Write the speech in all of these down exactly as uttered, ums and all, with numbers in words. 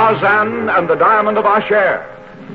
Tarzan and the Diamond of Asher.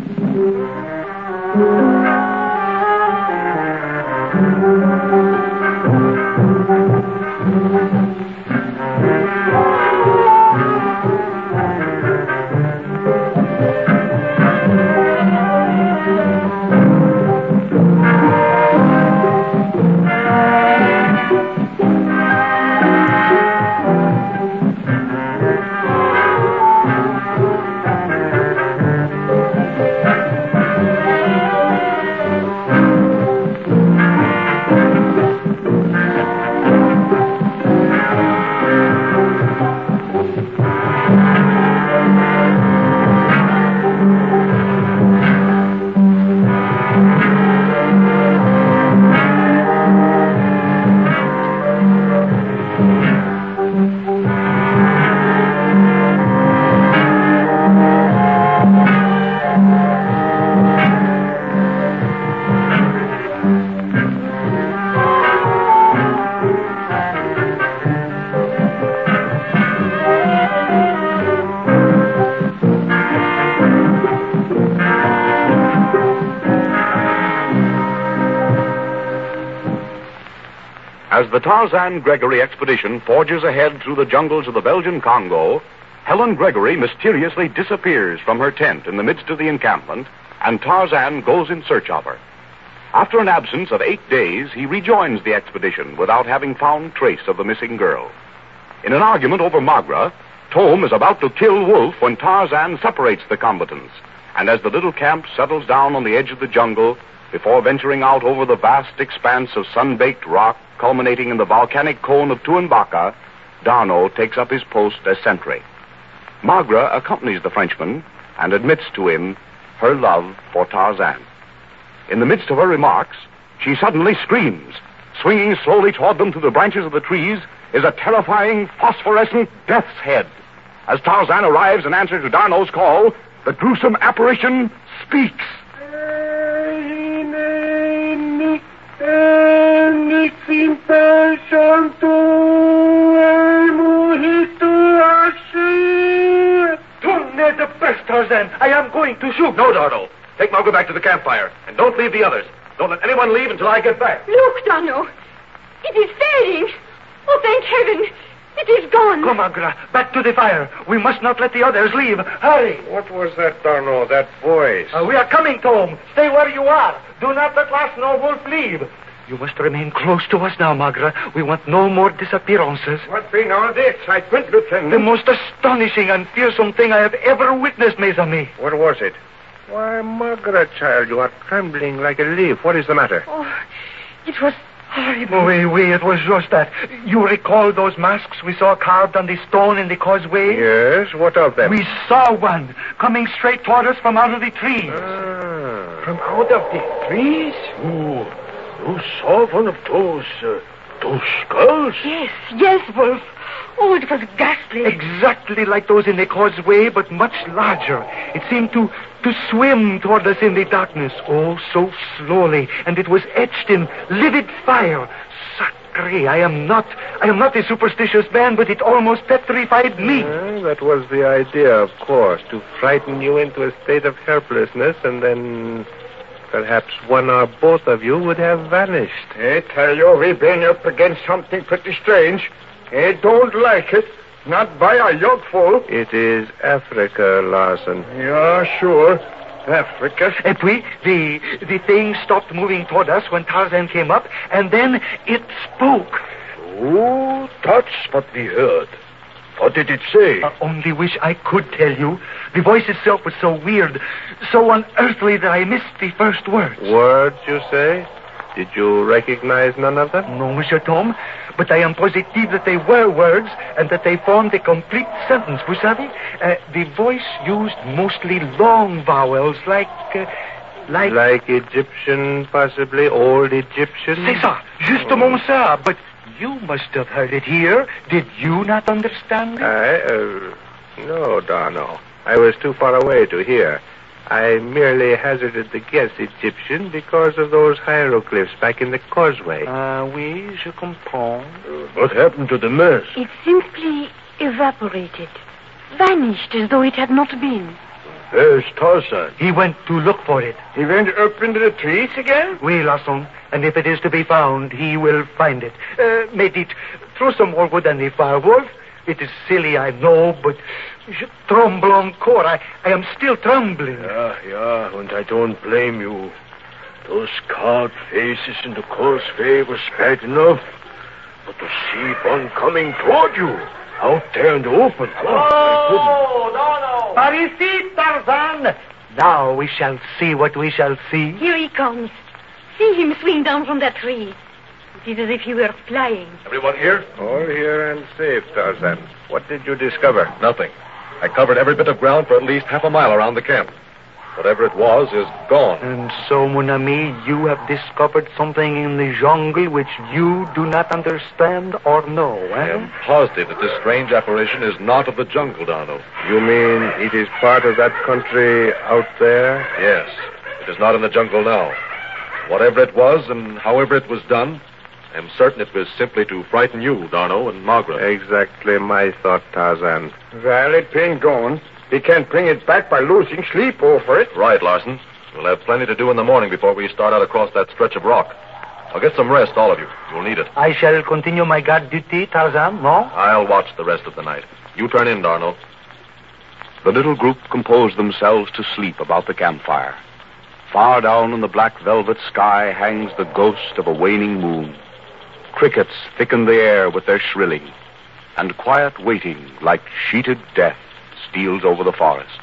As the Tarzan Gregory expedition forges ahead through the jungles of the Belgian Congo, Helen Gregory mysteriously disappears from her tent in the midst of the encampment, and Tarzan goes in search of her. After an absence of eight days, he rejoins the expedition without having found trace of the missing girl. In an argument over Magra, Tom is about to kill Wolf when Tarzan separates the combatants, and as the little camp settles down on the edge of the jungle, before venturing out over the vast expanse of sun-baked rock culminating in the volcanic cone of Tuanbaca, D'Arnot takes up his post as sentry. Magra accompanies the Frenchman and admits to him her love for Tarzan. In the midst of her remarks, she suddenly screams. Swinging slowly toward them through the branches of the trees is a terrifying phosphorescent death's head. As Tarzan arrives in answer to D'Arnot's call, the gruesome apparition speaks. The best, Tarzan. I am going to shoot. No, D'Arnot. Take Magra back to the campfire, and don't leave the others. Don't let anyone leave until I get back. Look, D'Arnot. It is fading. Oh, thank heaven. It is gone. Come, Magra. Back to the fire. We must not let the others leave. Hurry. What was that, D'Arnot? That voice? Uh, we are coming, Tom. Stay where you are. Do not let Last nor Wolf leave. You must remain close to us now, Magra. We want no more disappearances. What be now the excitement, Lieutenant? The most astonishing and fearsome thing I have ever witnessed, mes amis. What was it? Why, Magra, child, you are trembling like a leaf. What is the matter? Oh, it was horrible. Oh, oui, oui, it was just that. You recall those masks we saw carved on the stone in the causeway? Yes, what of them? We saw one coming straight toward us from out of the trees. Ah. From out of the trees? Oh, you saw one of those, uh, those skulls? Yes, yes, Wolf. Oh, it was ghastly. Exactly like those in the causeway, but much larger. It seemed to, to swim toward us in the darkness. Oh, so slowly. And it was etched in livid fire. Sacré, I am not, I am not a superstitious man, but it almost petrified me. Uh, that was the idea, of course, to frighten you into a state of helplessness, and then perhaps one or both of you would have vanished. I tell you, we've been up against something pretty strange. I don't like it. Not by a yugful. It is Africa, Larson. Yeah, sure. Africa. Et puis, the, the thing stopped moving toward us when Tarzan came up, and then it spoke. Oh, that's what we heard. What did it say? I only wish I could tell you. The voice itself was so weird, so unearthly that I missed the first words. Words, you say? Did you recognize none of them? No, Monsieur Tom, but I am positive that they were words and that they formed a complete sentence. Vous savez, uh, the voice used mostly long vowels like... Uh, like... Like Egyptian, possibly, old Egyptian? C'est ça, justement oh. ça, but you must have heard it here. Did you not understand it? I, uh, no, D'Arnot. I was too far away to hear. I merely hazarded the guess Egyptian because of those hieroglyphs back in the causeway. Ah, uh, oui, je comprends. What happened to the mess? It simply evaporated. vanished as though it had not been. Where's Tarzan? He went to look for it. He went up into the trees again? Oui, Larson. And if it is to be found, he will find it. Uh, Medit, throw some more wood on the fire, Wolf. It is silly, I know, but je tremble encore. I, I am still trembling. Yeah, yeah, and I don't blame you. Those scarred faces in the causeway was bad enough. But to see one coming toward you, out there in the open. Oh, no, no. Parisi, Tarzan. Now we shall see what we shall see. Here he comes. See him swing down from that tree. It is as if he were flying. Everyone here? All here and safe, Tarzan. What did you discover? Nothing. I covered every bit of ground for at least half a mile around the camp. Whatever it was is gone. And so, mon ami, you have discovered something in the jungle which you do not understand or know, eh? I am positive that this strange apparition is not of the jungle, Darno. You mean it is part of that country out there? Yes. It is not in the jungle now. Whatever it was and however it was done, I am certain it was simply to frighten you, Darno, and Margaret. Exactly my thought, Tarzan. Well, it been gone. He can't bring it back by losing sleep over it. Right, Larson. We'll have plenty to do in the morning before we start out across that stretch of rock. Now get some rest, all of you. You'll need it. I shall continue my guard duty, Tarzan, no? I'll watch the rest of the night. You turn in, Darno. The little group composed themselves to sleep about the campfire. Far down in the black velvet sky hangs the ghost of a waning moon. Crickets thicken the air with their shrilling, and quiet waiting, like sheeted death, steals over the forest.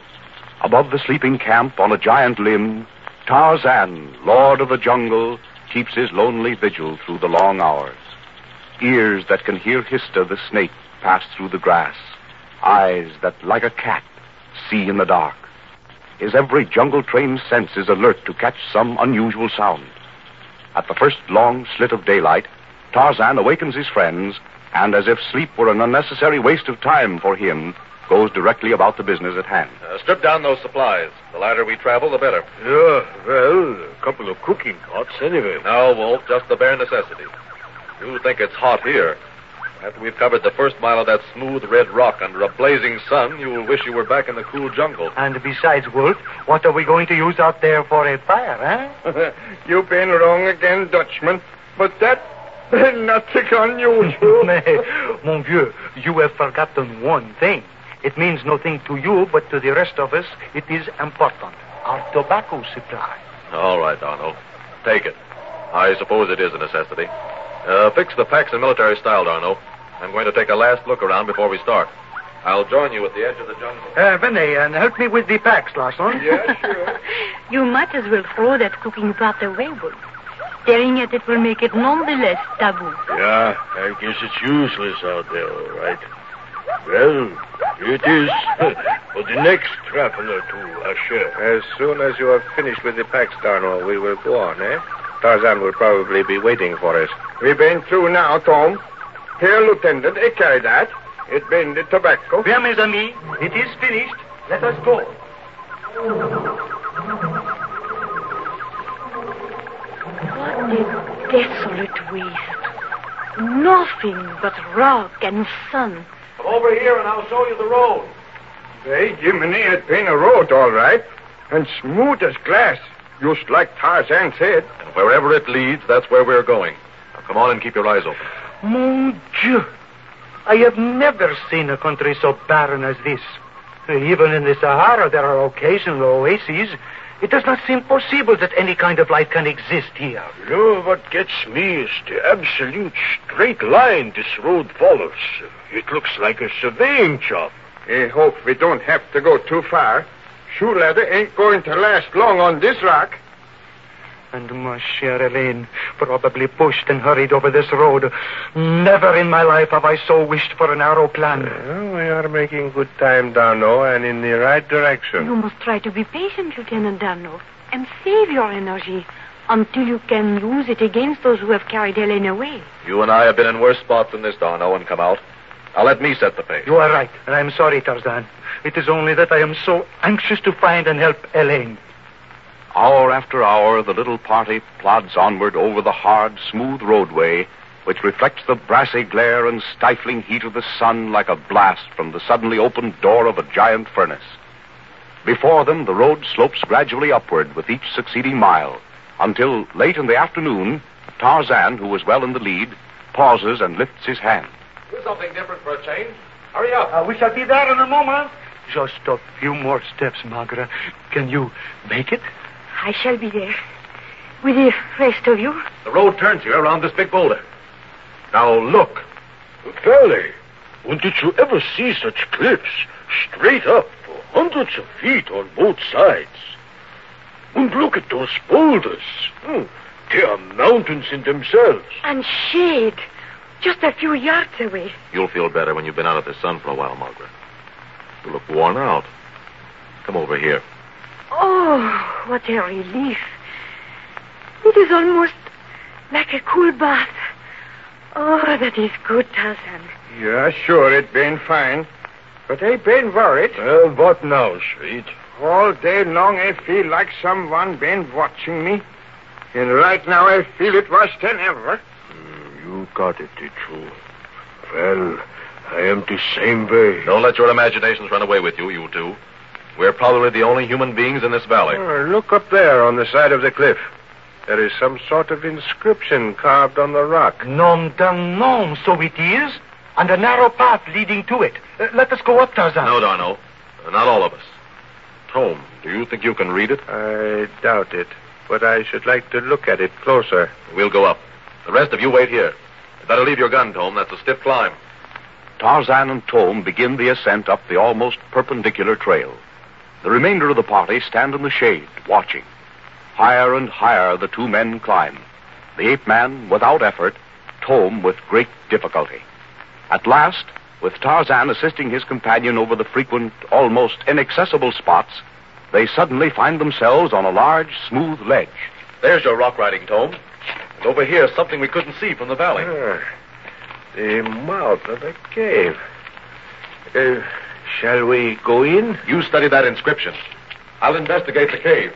Above the sleeping camp on a giant limb, Tarzan, lord of the jungle, keeps his lonely vigil through the long hours. Ears that can hear Hista the snake pass through the grass. Eyes that, like a cat, see in the dark. His every jungle-trained sense is alert to catch some unusual sound. At the first long slit of daylight, Tarzan awakens his friends, and as if sleep were an unnecessary waste of time for him, goes directly about the business at hand. Uh, strip down those supplies. The lighter we travel, the better. Yeah, well, a couple of cooking pots anyway. No, Wolf, just the bare necessities. You think it's hot here. After we've covered the first mile of that smooth red rock under a blazing sun, you will wish you were back in the cool jungle. And besides, Wolf, what are we going to use out there for a fire, eh? You've been wrong again, Dutchman. But that nothing unusual. Mon vieux, you have forgotten one thing. It means nothing to you, but to the rest of us, it is important. Our tobacco supply. All right, Darno. Take it. I suppose it is a necessity. Uh, fix the packs in military style, Darno. I'm going to take a last look around before we start. I'll join you at the edge of the jungle. Uh, Vinny, and help me with the packs, Larson. Yeah, sure. You might as well throw that cooking pot away, Wolf. Staring at it will make it none the less taboo. Yeah, I guess it's useless out there, all right. Well, it is for the next traveler to usher. As soon as you have finished with the packs, Darno, we will go on, eh? Tarzan will probably be waiting for us. We've been through now, Tom. Here, Lieutenant, I carry that. It been the tobacco. Bien, mes amis, it is finished. Let us go. What a desolate waste. Nothing but rock and sun. Come over here and I'll show you the road. Hey, Jiminy, it been a road, all right. And smooth as glass, just like Tarzan said. And wherever it leads, that's where we're going. Now come on and keep your eyes open. Mon Dieu. I have never seen a country so barren as this. Even in the Sahara, there are occasional oases. It does not seem possible that any kind of life can exist here. No, what gets me is the absolute straight line this road follows. It looks like a surveying job. I hope we don't have to go too far. Shoe leather ain't going to last long on this rock. And ma chère Elaine, probably pushed and hurried over this road. Never in my life have I so wished for an aeroplane. Well, we are making good time, Darno, and in the right direction. You must try to be patient, Lieutenant Darno, and save your energy until you can use it against those who have carried Helene away. You and I have been in worse spots than this, Darno, and come out. Now let me set the pace. You are right, and I'm sorry, Tarzan. It is only that I am so anxious to find and help Elaine. Hour after hour, the little party plods onward over the hard, smooth roadway which reflects the brassy glare and stifling heat of the sun like a blast from the suddenly opened door of a giant furnace. Before them, the road slopes gradually upward with each succeeding mile, until late in the afternoon, Tarzan, who was well in the lead, pauses and lifts his hand. Do something different for a change. Hurry up. Uh, we shall be there in a moment. Just a few more steps, Magra. Can you make it? I shall be there. With the rest of you. The road turns here around this big boulder. Now look. Valley, when did you ever see such cliffs straight up for hundreds of feet on both sides? And look at those boulders. Hmm. They are mountains in themselves. And shade. Just a few yards away. You'll feel better when you've been out of the sun for a while, Margaret. You look worn out. Come over here. Oh, what a relief. It is almost like a cool bath. Oh, that is good, Tarzan. Yeah, sure, it been fine. But I been worried. Well, what now, sweet? All day long I feel like someone been watching me. And right now I feel it worse than ever. Mm, you got it, did you? Well, I am the same way. Don't let your imaginations run away with you, you two. We're probably the only human beings in this valley. Oh, look up there on the side of the cliff. There is some sort of inscription carved on the rock. Nom d'un nom, so it is. And a narrow path leading to it. Uh, let us go up, Tarzan. No, Darno. Not all of us. Tome, do you think you can read it? I doubt it, but I should like to look at it closer. We'll go up. The rest of you wait here. You better leave your gun, Tome. That's a stiff climb. Tarzan and Tome begin the ascent up the almost perpendicular trail. The remainder of the party stand in the shade, watching. Higher and higher the two men climb. The ape-man without effort, Tome with great difficulty. At last, with Tarzan assisting his companion over the frequent, almost inaccessible spots, they suddenly find themselves on a large, smooth ledge. There's your rock riding, Tome. And over here, something we couldn't see from the valley. Ah, the mouth of a cave. Uh, shall we go in? You study that inscription. I'll investigate the cave.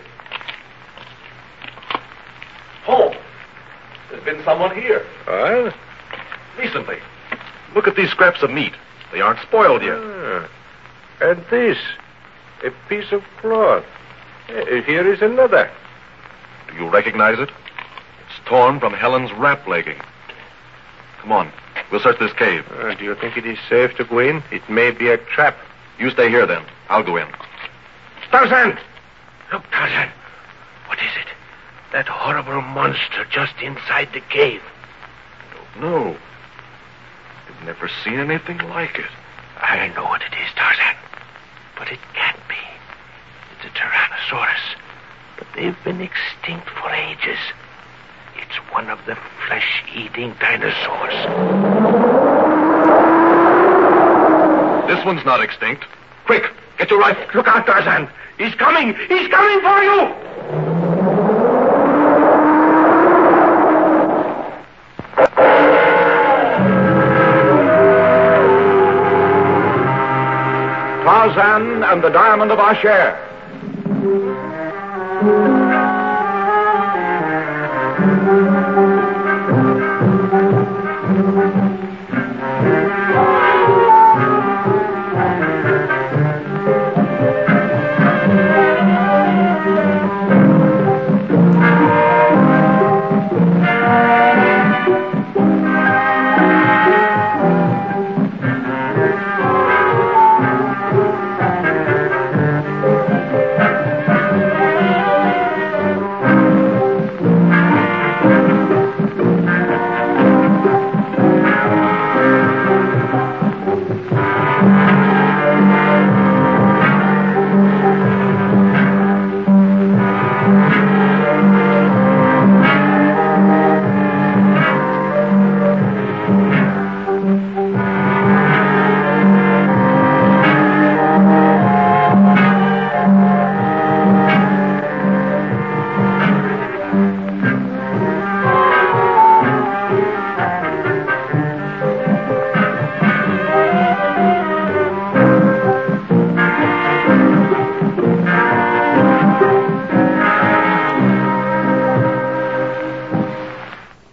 Home. There's been someone here. What? Recently. Look at these scraps of meat. They aren't spoiled yet. Ah, and this. A piece of cloth. Uh, here is another. Do you recognize it? It's torn from Helen's wrap legging. Come on. We'll search this cave. Uh, do you think it is safe to go in? It may be a trap. You stay here, then. I'll go in. Tarzan! Look, Tarzan. What is it? That horrible monster just inside the cave. I don't know. I've never seen anything like it. I know what it is, Tarzan. But it can't be. It's a Tyrannosaurus. But they've been extinct for ages. It's one of the flesh-eating dinosaurs. This one's not extinct. Quick, get your rifle. Look out, Tarzan. He's coming. He's coming for you. Tarzan and the Diamond of Asher.